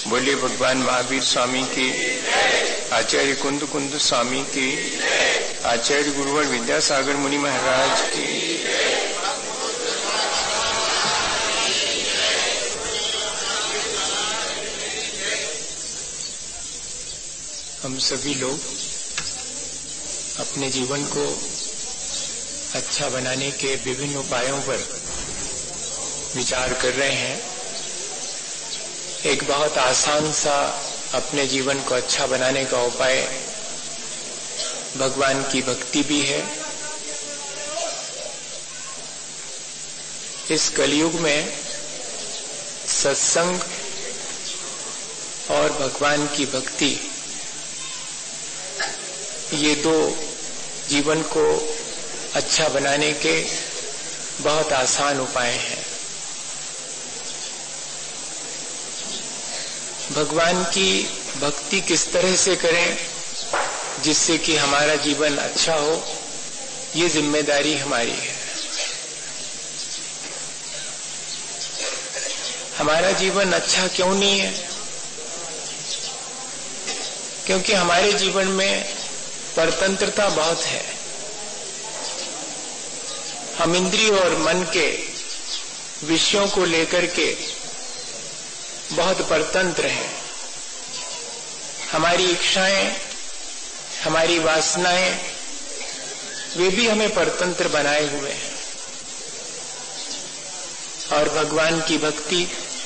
बोले भगवान महावीर स्वामी की, आचार्य कुंद कुंद स्वामी की, आचार्य गुरुवर विद्यासागर मुनि महाराज की। हम सभी लोग अपने जीवन को अच्छा बनाने के विभिन्न उपायों पर विचार कर रहे हैं। एक बहुत आसान सा अपने जीवन को अच्छा बनाने का उपाय भगवान की भक्ति भी है। इस कलयुग में सत्संग और भगवान की भक्ति, ये दो जीवन को अच्छा बनाने के बहुत आसान उपाय हैं। भगवान की भक्ति किस तरह से करें जिससे कि हमारा जीवन अच्छा हो, ये जिम्मेदारी हमारी है। हमारा जीवन अच्छा क्यों नहीं है? क्योंकि हमारे जीवन में परतंत्रता बहुत है। हम इंद्रिय और मन के विषयों को लेकर के बहुत परतंत्र हैं। हमारी इच्छाएं, हमारी वासनाएं, वे भी हमें परतंत्र बनाए हुए हैं। और भगवान की भक्ति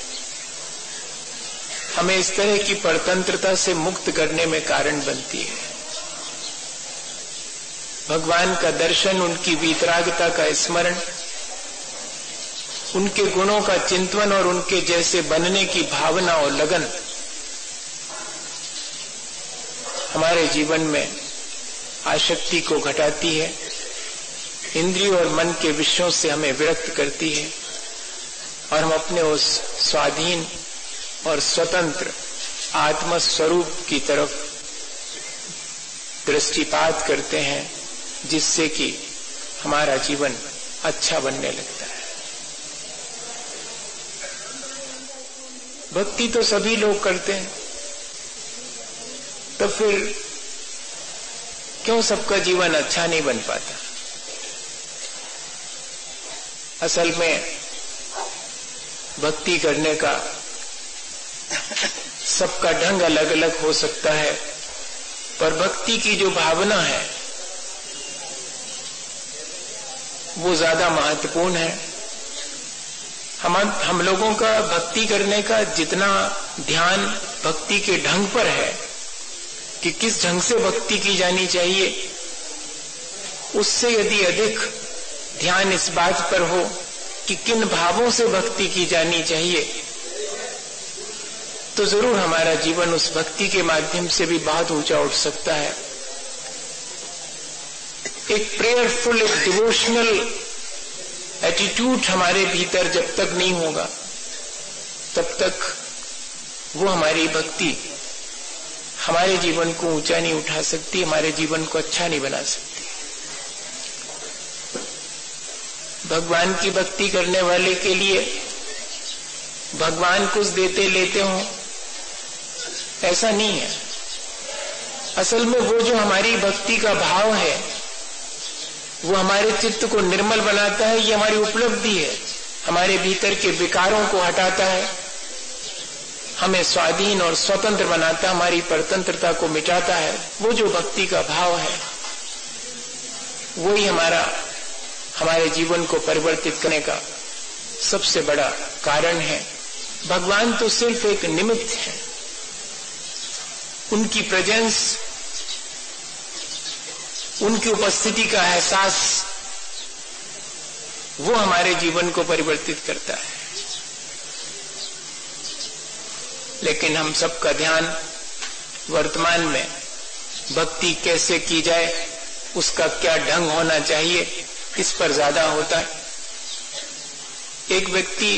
हमें इस तरह की परतंत्रता से मुक्त करने में कारण बनती है। भगवान का दर्शन, उनकी वीतरागता का स्मरण, उनके गुणों का चिंतन और उनके जैसे बनने की भावना और लगन हमारे जीवन में आसक्ति को घटाती है, इंद्रिय और मन के विषयों से हमें विरक्त करती है और हम अपने उस स्वाधीन और स्वतंत्र आत्म स्वरूप की तरफ दृष्टिपात करते हैं, जिससे कि हमारा जीवन अच्छा बनने लगता है। भक्ति तो सभी लोग करते हैं, तो फिर क्यों सबका जीवन अच्छा नहीं बन पाता? असल में भक्ति करने का सबका ढंग अलग अलग हो सकता है, पर भक्ति की जो भावना है वो ज्यादा महत्वपूर्ण है। हम लोगों का भक्ति करने का जितना ध्यान भक्ति के ढंग पर है कि किस ढंग से भक्ति की जानी चाहिए, उससे यदि अधिक ध्यान इस बात पर हो कि किन भावों से भक्ति की जानी चाहिए, तो जरूर हमारा जीवन उस भक्ति के माध्यम से भी बहुत ऊंचा उठ सकता है। एक प्रेयरफुल, एक डिवोशनल एटीट्यूड हमारे भीतर जब तक नहीं होगा, तब तक वो हमारी भक्ति हमारे जीवन को ऊंचा नहीं उठा सकती, हमारे जीवन को अच्छा नहीं बना सकती। भगवान की भक्ति करने वाले के लिए भगवान कुछ देते लेते हो, ऐसा नहीं है। असल में वो जो हमारी भक्ति का भाव है, वो हमारे चित्त को निर्मल बनाता है, ये हमारी उपलब्धि है। हमारे भीतर के विकारों को हटाता है, हमें स्वाधीन और स्वतंत्र बनाता है, हमारी परतंत्रता को मिटाता है। वो जो भक्ति का भाव है, वही हमारे जीवन को परिवर्तित करने का सबसे बड़ा कारण है। भगवान तो सिर्फ एक निमित्त है। उनकी प्रेजेंस, उनकी उपस्थिति का एहसास, वो हमारे जीवन को परिवर्तित करता है। लेकिन हम सबका ध्यान वर्तमान में भक्ति कैसे की जाए, उसका क्या ढंग होना चाहिए, इस पर ज्यादा होता है। एक व्यक्ति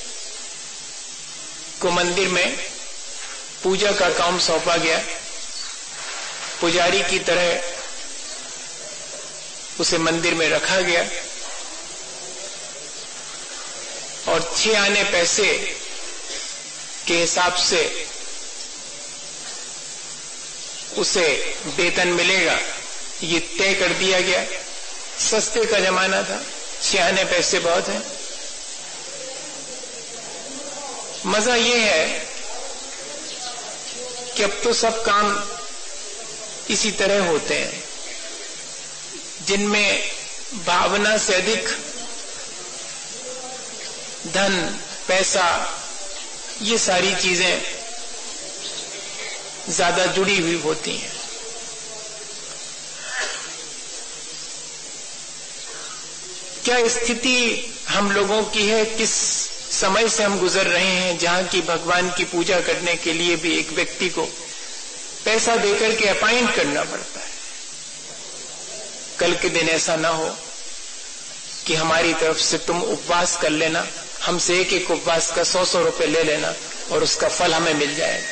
को मंदिर में पूजा का काम सौंपा गया। पुजारी की तरह उसे मंदिर में रखा गया और 6 आने पैसे के हिसाब से उसे वेतन मिलेगा, ये तय कर दिया गया। सस्ते का जमाना था, 96 पैसे बहुत है। मजा ये है कि अब तो सब काम इसी तरह होते हैं जिनमें भावना से अधिक धन, पैसा, ये सारी चीजें ज्यादा जुड़ी हुई होती हैं। क्या स्थिति हम लोगों की है, किस समय से हम गुजर रहे हैं जहां की भगवान की पूजा करने के लिए भी एक व्यक्ति को पैसा देकर के अपॉइंट करना पड़ता है। कल के दिन ऐसा ना हो कि हमारी तरफ से तुम उपवास कर लेना, हमसे एक एक उपवास का 100-100 रुपए ले लेना और उसका फल हमें मिल जाएगा।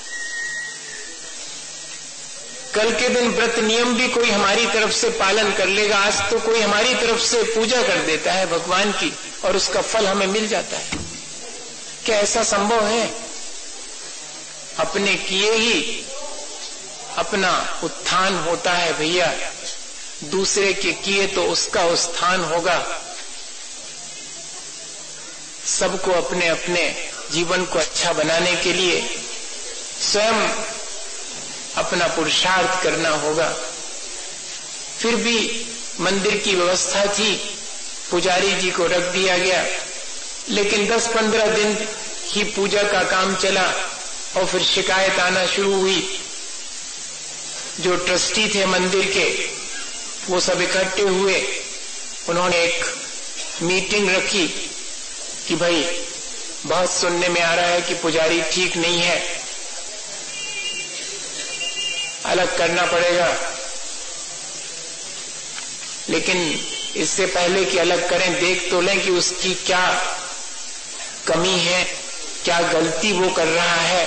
कल के दिन व्रत नियम भी कोई हमारी तरफ से पालन कर लेगा। आज तो कोई हमारी तरफ से पूजा कर देता है भगवान की और उसका फल हमें मिल जाता है। क्या ऐसा संभव है? अपने किए ही अपना उत्थान होता है भैया, दूसरे के किए तो उसका उत्थान होगा। सबको अपने अपने जीवन को अच्छा बनाने के लिए स्वयं अपना पुरुषार्थ करना होगा। फिर भी मंदिर की व्यवस्था थी, पुजारी जी को रख दिया गया, लेकिन 10-15 दिन ही पूजा का काम चला और फिर शिकायत आना शुरू हुई। जो ट्रस्टी थे मंदिर के, वो सब इकट्ठे हुए, उन्होंने एक मीटिंग रखी कि भाई बहुत सुनने में आ रहा है कि पुजारी ठीक नहीं है, अलग करना पड़ेगा। लेकिन इससे पहले कि अलग करें, देख तो लें कि उसकी क्या कमी है, क्या गलती वो कर रहा है।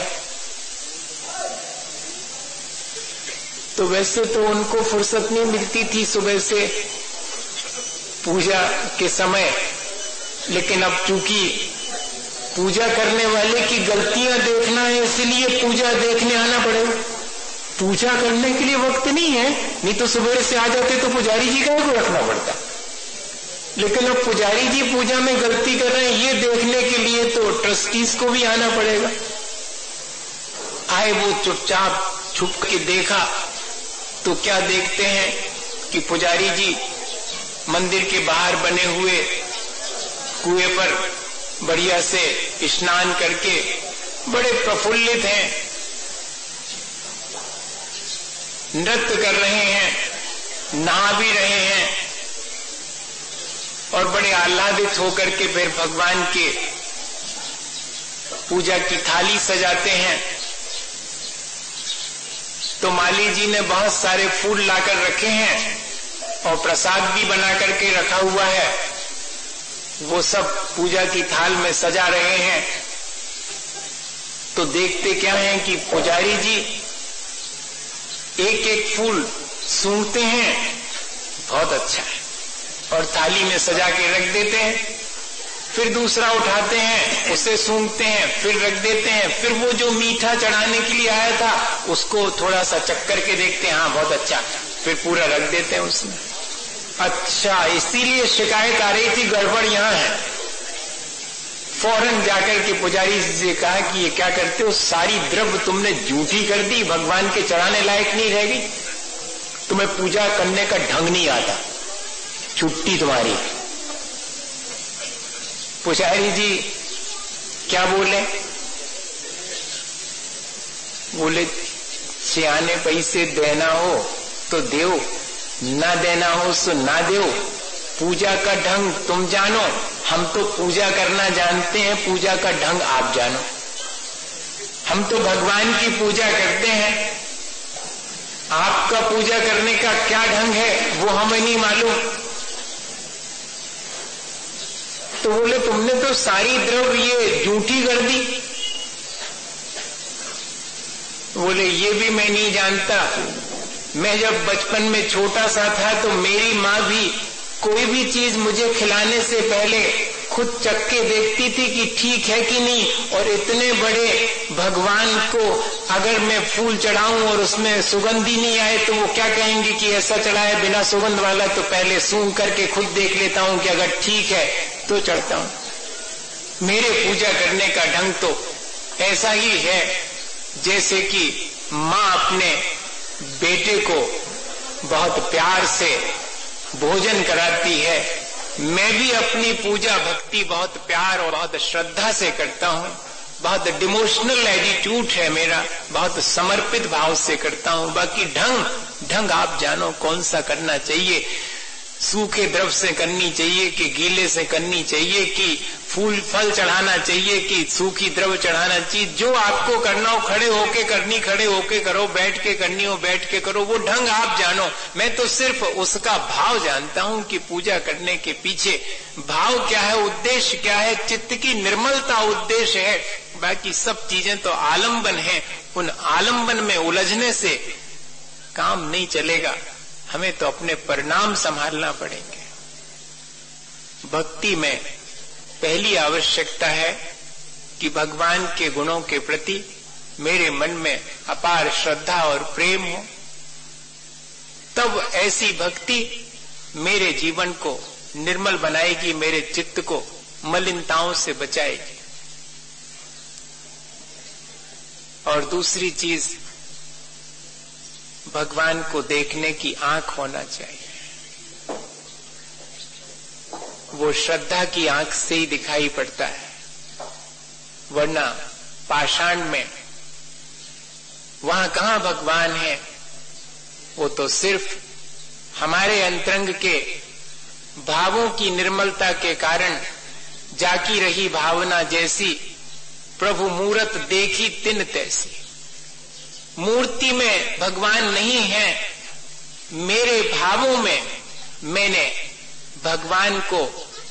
तो वैसे तो उनको फुर्सत नहीं मिलती थी सुबह से पूजा के समय, लेकिन अब चूंकि पूजा करने वाले की गलतियां देखना है, इसलिए पूजा देखने आना पड़ेगा। पूजा करने के लिए वक्त नहीं है, नहीं तो सुबह से आ जाते तो पुजारी जी का को रखना पड़ता। लेकिन अब पुजारी जी पूजा में गलती कर रहे हैं, ये देखने के लिए तो ट्रस्टीज को भी आना पड़ेगा। आए वो चुपचाप छुप के देखा तो क्या देखते हैं कि पुजारी जी मंदिर के बाहर बने हुए कुएं पर बढ़िया से स्नान करके बड़े प्रफुल्लित हैं, नृत्य कर रहे हैं, नहा भी रहे हैं और बड़े आह्लादित होकर के फिर भगवान के पूजा की थाली सजाते हैं। तो माली जी ने बहुत सारे फूल लाकर रखे हैं और प्रसाद भी बना करके रखा हुआ है, वो सब पूजा की थाल में सजा रहे हैं। तो देखते क्या है कि पुजारी जी एक एक फूल सूंघते हैं, बहुत अच्छा है, और थाली में सजा के रख देते हैं। फिर दूसरा उठाते हैं, उसे सूंघते हैं, फिर रख देते हैं। फिर वो जो मीठा चढ़ाने के लिए आया था उसको थोड़ा सा चक्कर के देखते हैं, हाँ बहुत अच्छा, फिर पूरा रख देते हैं उसमें। अच्छा, इसीलिए शिकायत आ रही थी, गड़बड़ यहां है। फौरन जाकर के पुजारी से कहा कि ये क्या करते हो, सारी द्रव्य तुमने झूठी कर दी, भगवान के चढ़ाने लायक नहीं रह गई, तुम्हें पूजा करने का ढंग नहीं आता, छुट्टी तुम्हारी। पुजारी जी क्या बोले? बोले सियाने पैसे देना हो तो देओ, ना देना हो सो ना देओ, पूजा का ढंग तुम जानो, हम तो पूजा करना जानते हैं, पूजा का ढंग आप जानो। हम तो भगवान की पूजा करते हैं, आपका पूजा करने का क्या ढंग है वो हमें नहीं मालूम। तो बोले तुमने तो सारी द्रव्य ये झूठी कर दी। बोले ये भी मैं नहीं जानता, मैं जब बचपन में छोटा सा था तो मेरी माँ भी कोई भी चीज मुझे खिलाने से पहले खुद चख के देखती थी कि ठीक है कि नहीं, और इतने बड़े भगवान को अगर मैं फूल चढ़ाऊं और उसमें सुगंधी नहीं आए तो वो क्या कहेंगे कि ऐसा चढ़ा है बिना सुगंध वाला। तो पहले सूंघ करके खुद देख लेता हूं कि अगर ठीक है तो चढ़ता हूं। मेरे पूजा करने का ढंग तो ऐसा ही है जैसे कि माँ अपने बेटे को बहुत प्यार से भोजन कराती है। मैं भी अपनी पूजा भक्ति बहुत प्यार और बहुत श्रद्धा से करता हूं। बहुत डिवोशनल एटीट्यूड है मेरा, बहुत समर्पित भाव से करता हूं। बाकी ढंग आप जानो कौन सा करना चाहिए। सूखे द्रव से करनी चाहिए कि गीले से करनी चाहिए, कि फूल फल चढ़ाना चाहिए कि सूखी द्रव चढ़ाना चाहिए। जो आपको करना हो खड़े होके करनी खड़े होके करो, बैठ के करनी हो बैठ के करो, वो ढंग आप जानो। मैं तो सिर्फ उसका भाव जानता हूं कि पूजा करने के पीछे भाव क्या है, उद्देश्य क्या है। चित्त की निर्मलता उद्देश्य है, बाकी सब चीजें तो आलंबन है। उन आलंबन में उलझने से काम नहीं चलेगा। हमें तो अपने परिणाम संभालना पड़ेंगे। भक्ति में पहली आवश्यकता है कि भगवान के गुणों के प्रति मेरे मन में अपार श्रद्धा और प्रेम हो। तब ऐसी भक्ति मेरे जीवन को निर्मल बनाएगी, मेरे चित्त को मलिनताओं से बचाएगी। और दूसरी चीज, भगवान को देखने की आंख होना चाहिए। वो श्रद्धा की आंख से ही दिखाई पड़ता है, वरना पाषाण में वहां कहां भगवान है। वो तो सिर्फ हमारे अंतरंग के भावों की निर्मलता के कारण जाकी रही भावना जैसी, प्रभु मूरत देखी तिन तैसी। मूर्ति में भगवान नहीं है, मेरे भावों में मैंने भगवान को,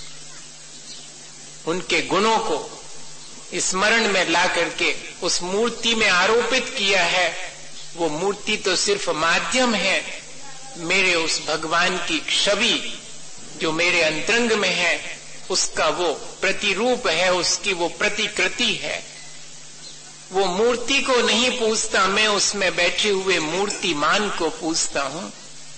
उनके गुणों को स्मरण में ला करके उस मूर्ति में आरोपित किया है। वो मूर्ति तो सिर्फ माध्यम है, मेरे उस भगवान की छवि जो मेरे अंतरंग में है उसका वो प्रतिरूप है, उसकी वो प्रतिकृति है। वो मूर्ति को नहीं पूजता, मैं उसमें बैठे हुए मूर्तिमान को पूजता हूं।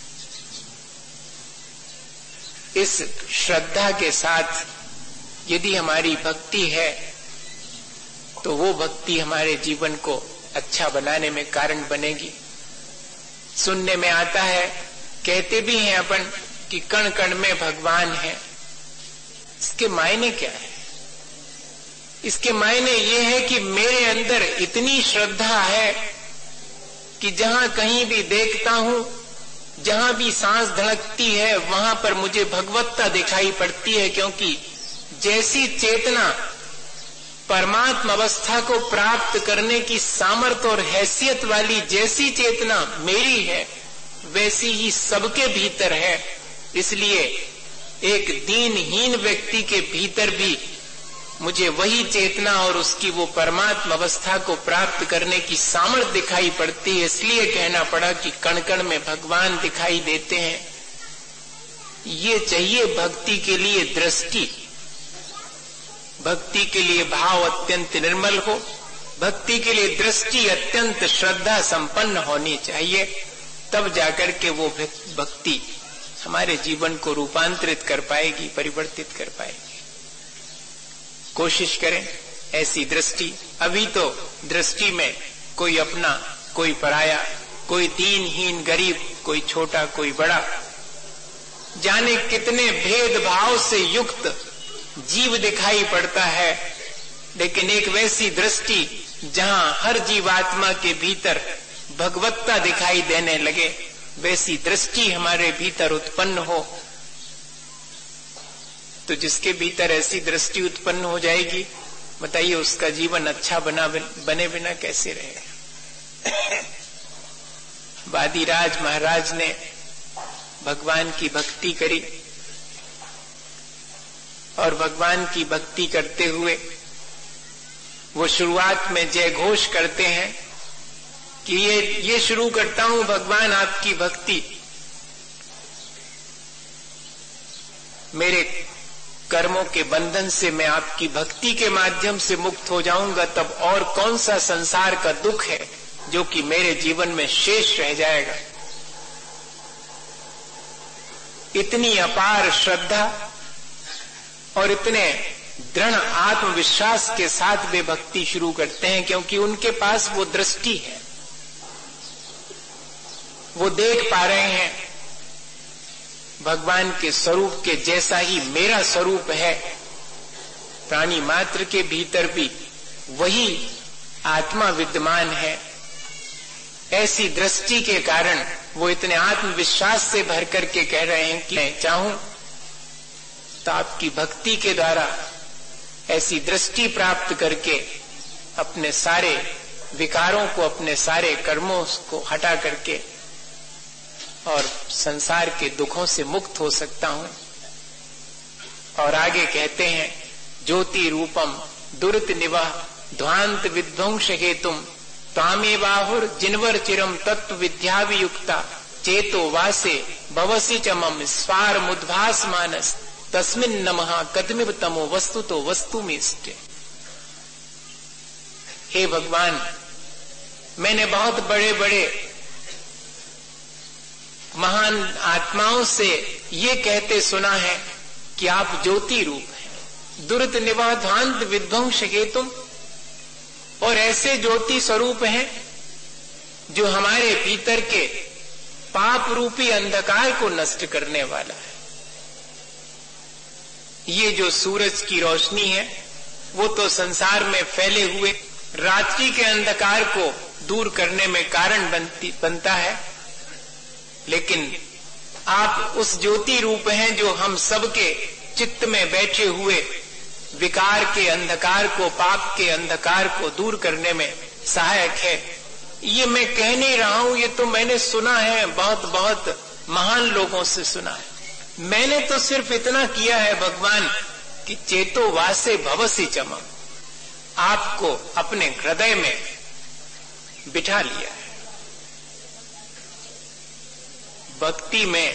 इस श्रद्धा के साथ यदि हमारी भक्ति है तो वो भक्ति हमारे जीवन को अच्छा बनाने में कारण बनेगी। सुनने में आता है, कहते भी हैं अपन कि कण कण में भगवान है। इसके मायने क्या है? इसके मायने ये है कि मेरे अंदर इतनी श्रद्धा है कि जहां कहीं भी देखता हूं, जहां भी सांस धड़कती है, वहां पर मुझे भगवत्ता दिखाई पड़ती है। क्योंकि जैसी चेतना परमात्मा अवस्था को प्राप्त करने की सामर्थ्य और हैसियत वाली जैसी चेतना मेरी है, वैसी ही सबके भीतर है। इसलिए एक दीनहीन व्यक्ति के भीतर भी मुझे वही चेतना और उसकी वो परमात्मा अवस्था को प्राप्त करने की सामर्थ्य दिखाई पड़ती है। इसलिए कहना पड़ा कि कण कण में भगवान दिखाई देते हैं। ये चाहिए भक्ति के लिए दृष्टि, भक्ति के लिए भाव अत्यंत निर्मल हो, भक्ति के लिए दृष्टि अत्यंत श्रद्धा संपन्न होनी चाहिए। तब जाकर के वो भक्ति हमारे जीवन को रूपांतरित कर पाएगी, परिवर्तित कर पाएगी। कोशिश करें ऐसी दृष्टि। अभी तो दृष्टि में कोई अपना, कोई पराया, कोई दीनहीन गरीब, कोई छोटा, कोई बड़ा, जाने कितने भेदभाव से युक्त जीव दिखाई पड़ता है। लेकिन एक वैसी दृष्टि जहां हर जीवात्मा के भीतर भगवत्ता दिखाई देने लगे, वैसी दृष्टि हमारे भीतर उत्पन्न हो, तो जिसके भीतर ऐसी दृष्टि उत्पन्न हो जाएगी, बताइए उसका जीवन अच्छा बने बिना कैसे रहेगा। वादिराज महाराज ने भगवान की भक्ति करी और भगवान की भक्ति करते हुए वो शुरुआत में जय घोष करते हैं कि ये शुरू करता हूं भगवान आपकी भक्ति, मेरे कर्मों के बंधन से मैं आपकी भक्ति के माध्यम से मुक्त हो जाऊंगा, तब और कौन सा संसार का दुख है, जो कि मेरे जीवन में शेष रह जाएगा। इतनी अपार श्रद्धा और इतने दृढ़ आत्मविश्वास के साथ वे भक्ति शुरू करते हैं, क्योंकि उनके पास वो दृष्टि है, वो देख पा रहे हैं भगवान के स्वरूप के जैसा ही मेरा स्वरूप है, प्राणी मात्र के भीतर भी वही आत्मा विद्यमान है। ऐसी दृष्टि के कारण वो इतने आत्मविश्वास से भर करके कह रहे हैं कि मैं चाहूं तो आपकी भक्ति के द्वारा ऐसी दृष्टि प्राप्त करके अपने सारे विकारों को, अपने सारे कर्मों को हटा करके और संसार के दुखों से मुक्त हो सकता हूं। और आगे कहते हैं, ज्योति रूपम दुरित निवाह ध्वांत विध्वंस हेतुम तामेवाहुर जिनवर चिरम तत्व विद्या वियुक्ता चेतो वासे भवसी चमम स्वार मुद्भास मानस तस्मिन नमः कदमिव तमो वस्तु तो वस्तु मिष्टे। हे भगवान, मैंने बहुत बड़े बड़े महान आत्माओं से ये कहते सुना है कि आप ज्योति रूप हैं, दुरित निवाह ध्वांत विध्वंस हेतुम, और ऐसे ज्योति स्वरूप हैं जो हमारे भीतर के पाप रूपी अंधकार को नष्ट करने वाला है। ये जो सूरज की रोशनी है वो तो संसार में फैले हुए रात्रि के अंधकार को दूर करने में कारण बनता है, लेकिन आप उस ज्योति रूप हैं जो हम सबके चित्त में बैठे हुए विकार के अंधकार को, पाप के अंधकार को दूर करने में सहायक है। ये मैं कह नहीं रहा हूं, ये तो मैंने सुना है, बहुत बहुत महान लोगों से सुना है। मैंने तो सिर्फ इतना किया है भगवान कि चेतो वासे भवसी चमम, आपको अपने हृदय में बिठा लिया है। भक्ति में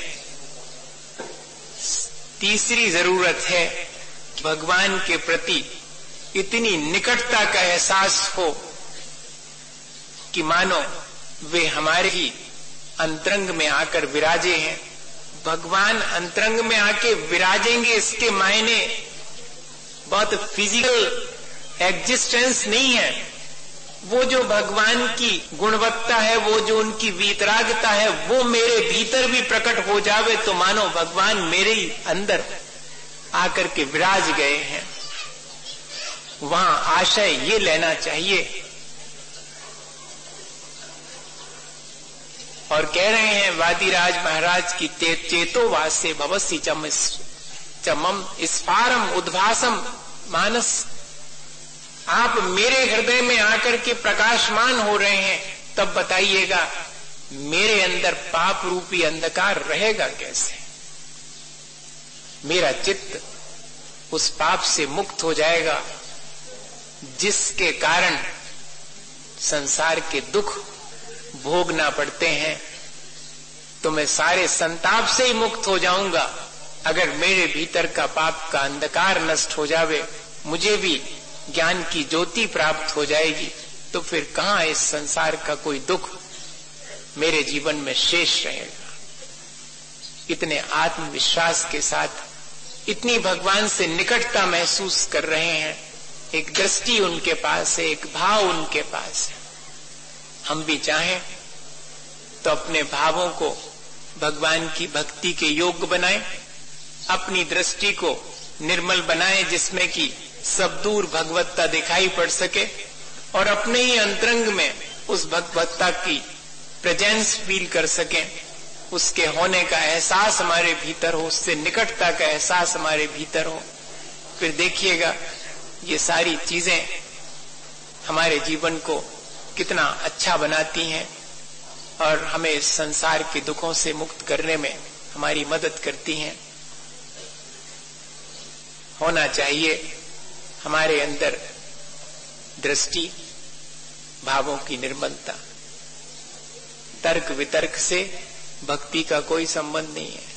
तीसरी जरूरत है कि भगवान के प्रति इतनी निकटता का एहसास हो कि मानो वे हमारे ही अंतरंग में आकर विराजे हैं। भगवान अंतरंग में आके विराजेंगे, इसके मायने बहुत फिजिकल एग्जिस्टेंस नहीं है। वो जो भगवान की गुणवत्ता है, वो जो उनकी वीतरागता है, वो मेरे भीतर भी प्रकट हो जावे तो मानो भगवान मेरे ही अंदर आकर के विराज गए हैं। वहां आशय ये लेना चाहिए। और कह रहे हैं वादिराज महाराज की चेतो वासे भवसी चमम स्फारम उद्भासम मानस, आप मेरे हृदय में आकर के प्रकाशमान हो रहे हैं, तब बताइएगा मेरे अंदर पाप रूपी अंधकार रहेगा कैसे? मेरा चित्त उस पाप से मुक्त हो जाएगा जिसके कारण संसार के दुख भोगना पड़ते हैं। तो मैं सारे संताप से ही मुक्त हो जाऊंगा अगर मेरे भीतर का पाप का अंधकार नष्ट हो जावे, मुझे भी ज्ञान की ज्योति प्राप्त हो जाएगी। तो फिर कहां इस संसार का कोई दुख मेरे जीवन में शेष रहेगा। इतने आत्मविश्वास के साथ, इतनी भगवान से निकटता महसूस कर रहे हैं। एक दृष्टि उनके पास है, एक भाव उनके पास है। हम भी चाहें तो अपने भावों को भगवान की भक्ति के योग्य बनाएं, अपनी दृष्टि को निर्मल बनाएं जिसमें कि सब दूर भगवत्ता दिखाई पड़ सके, और अपने ही अंतरंग में उस भगवत्ता की प्रेजेंस फील कर सकें, उसके होने का एहसास हमारे भीतर हो, उससे निकटता का एहसास हमारे भीतर हो। फिर देखिएगा ये सारी चीजें हमारे जीवन को कितना अच्छा बनाती हैं और हमें इस संसार के दुखों से मुक्त करने में हमारी मदद करती हैं। होना चाहिए हमारे अंदर दृष्टि, भावों की निर्मलता। तर्क वितर्क से भक्ति का कोई संबंध नहीं है।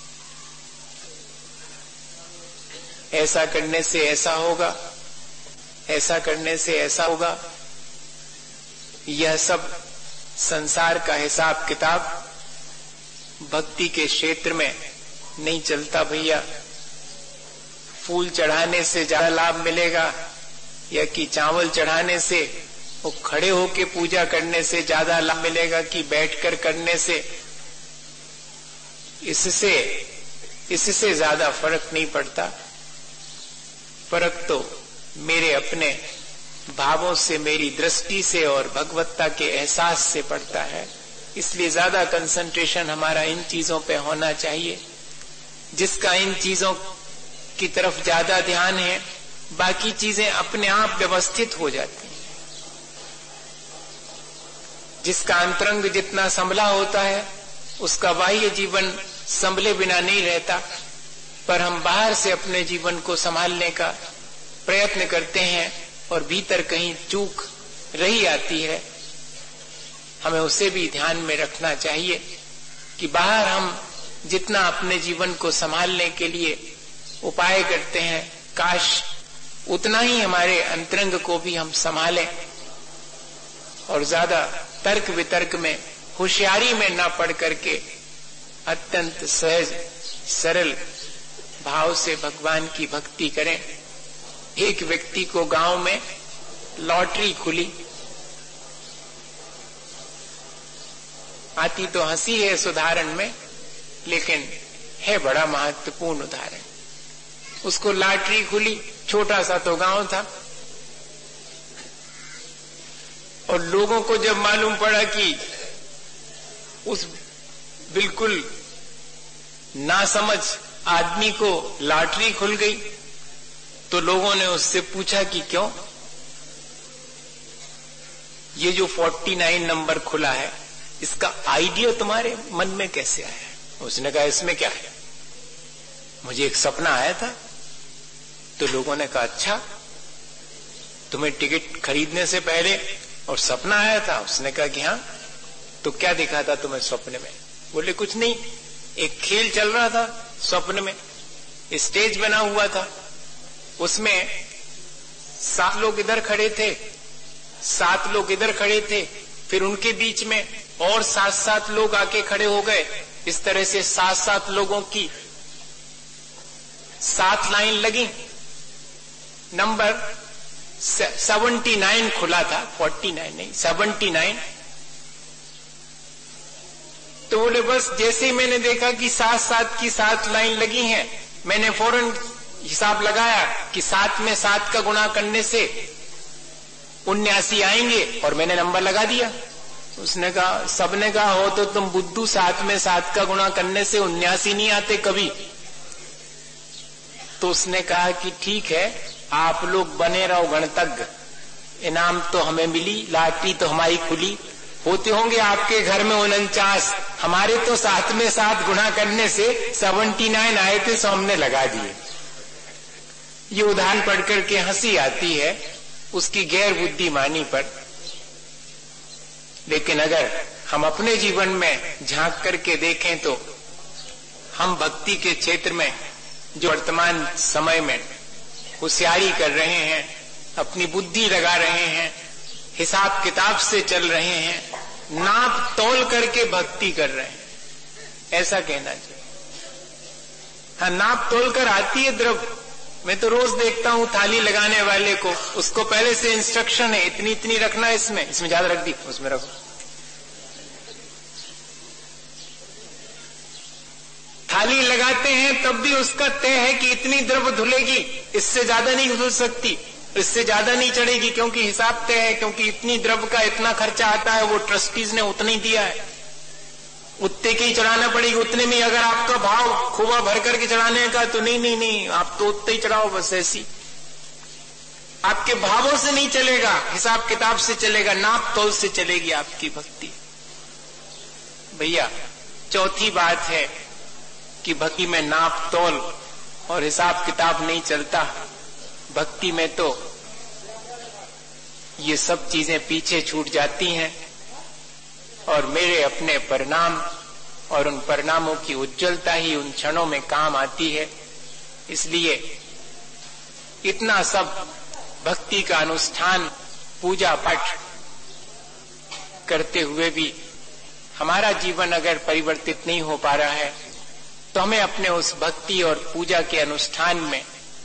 ऐसा करने से ऐसा होगा, ऐसा करने से ऐसा होगा, यह सब संसार का हिसाब किताब भक्ति के क्षेत्र में नहीं चलता भैया। फूल चढ़ाने से ज्यादा लाभ मिलेगा या कि चावल चढ़ाने से, वो खड़े होके पूजा करने से ज्यादा लाभ मिलेगा कि बैठकर करने से, इससे ज्यादा फर्क नहीं पड़ता। फर्क तो मेरे अपने भावों से, मेरी दृष्टि से और भगवत्ता के एहसास से पड़ता है। इसलिए ज्यादा कंसंट्रेशन हमारा इन चीजों पे होना चाहिए। जिसका इन चीजों की तरफ ज्यादा ध्यान है, बाकी चीजें अपने आप व्यवस्थित हो जाती हैं। जिसका अंतरंग जितना संभला होता है, उसका बाह्य जीवन संभले बिना नहीं रहता। पर हम बाहर से अपने जीवन को संभालने का प्रयत्न करते हैं और भीतर कहीं चूक रही आती है। हमें उसे भी ध्यान में रखना चाहिए कि बाहर हम जितना अपने जीवन को संभालने के लिए उपाय करते हैं, काश उतना ही हमारे अंतरंग को भी हम संभालें और ज्यादा तर्क वितर्क में, होशियारी में न पड़ करके अत्यंत सहज सरल भाव से भगवान की भक्ति करें। एक व्यक्ति को गांव में लॉटरी खुली। आती तो हंसी है इस उदाहरण में, लेकिन है बड़ा महत्वपूर्ण उदाहरण। उसको लॉटरी खुली, छोटा सा तो गांव था, और लोगों को जब मालूम पड़ा कि उस बिल्कुल नासमझ आदमी को लॉटरी खुल गई, तो लोगों ने उससे पूछा कि क्यों, ये जो 49 नंबर खुला है, इसका आइडिया तुम्हारे मन में कैसे आया? उसने कहा इसमें क्या है, मुझे एक सपना आया था। तो लोगों ने कहा अच्छा, तुम्हें टिकट खरीदने से पहले और सपना आया था? उसने कहा कि हाँ। तो क्या दिखा था तुम्हें स्वप्न में? बोले कुछ नहीं, एक खेल चल रहा था स्वप्न में, स्टेज बना हुआ था, उसमें 7 लोग इधर खड़े थे, 7 लोग इधर खड़े थे, फिर उनके बीच में और 7 लोग आके खड़े हो गए। इस तरह से 7 लोगों की 7 लाइन लगी। नंबर 79 खुला था, 49 नहीं, 79। तो बोले बस जैसे ही मैंने देखा कि 7 की 7 लाइन लगी हैं, मैंने फौरन हिसाब लगाया कि 7 में 7 का गुणा करने से 79 आएंगे, और मैंने नंबर लगा दिया। उसने कहा, सबने कहा हो तो तुम बुद्धू, 7 में 7 का गुणा करने से 79 नहीं आते कभी। तो उसने कहा कि ठीक है, आप लोग बने रहो गणतज्ञ, इनाम तो हमें मिली, लॉटरी तो हमारी खुली, होते होंगे आपके घर में 49, हमारे तो 7 में 7 गुणा करने से 79 आए थे, सो हमने लगा दिए। ये उदाहरण पढ़ करके हंसी आती है उसकी गैर बुद्धिमानी पर, लेकिन अगर हम अपने जीवन में झांक करके देखें तो हम भक्ति के क्षेत्र में जो वर्तमान समय में होशियारी कर रहे हैं, अपनी बुद्धि लगा रहे हैं, हिसाब किताब से चल रहे हैं, नाप तोल करके भक्ति कर रहे हैं, ऐसा कहना चाहिए। हाँ, नाप तोल कर आती है द्रव्य। मैं तो रोज देखता हूं थाली लगाने वाले को, उसको पहले से इंस्ट्रक्शन है, इतनी इतनी रखना है, इसमें ज्यादा रख दी, उसमें रखो। थाली लगाते हैं तब भी उसका तय है कि इतनी द्रव्य धुलेगी, इससे ज्यादा नहीं धुल सकती, इससे ज्यादा नहीं चढ़ेगी, क्योंकि हिसाब तय है, क्योंकि इतनी द्रव्य का इतना खर्चा आता है, वो ट्रस्टीज ने उतना ही दिया है, उतने की चढ़ाना पड़ेगी। उतने में अगर आपका भाव खोवा भर करके चढ़ाने का, तो नहीं, आप तो उतने ही चढ़ाओ, बस ऐसी। आपके भावों से नहीं चलेगा, हिसाब किताब से चलेगा, नाप तोल से चलेगी आपकी भक्ति। भैया, चौथी बात है कि भक्ति में नाप तोल और हिसाब किताब नहीं चलता। भक्ति में तो ये सब चीजें पीछे छूट जाती हैं, और मेरे अपने परिणाम और उन परिणामों की उज्जवलता ही उन क्षणों में काम आती है। इसलिए इतना सब भक्ति का अनुष्ठान, पूजा पाठ करते हुए भी हमारा जीवन अगर परिवर्तित नहीं हो पा रहा है, तो हमें अपने उस भक्ति और पूजा के अनुष्ठान में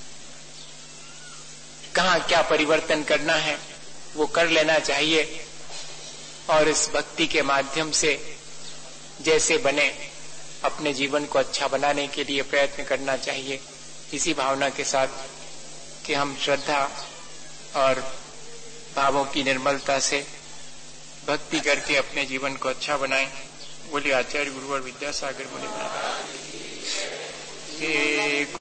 कहाँ क्या परिवर्तन करना है वो कर लेना चाहिए और इस भक्ति के माध्यम से जैसे बने अपने जीवन को अच्छा बनाने के लिए प्रयत्न करना चाहिए। इसी भावना के साथ कि हम श्रद्धा और भावों की निर्मलता से भक्ति करके अपने जीवन को अच्छा बनाएं। बोलिए आचार्य गुरु और विद्यासागर मुनि महाराज।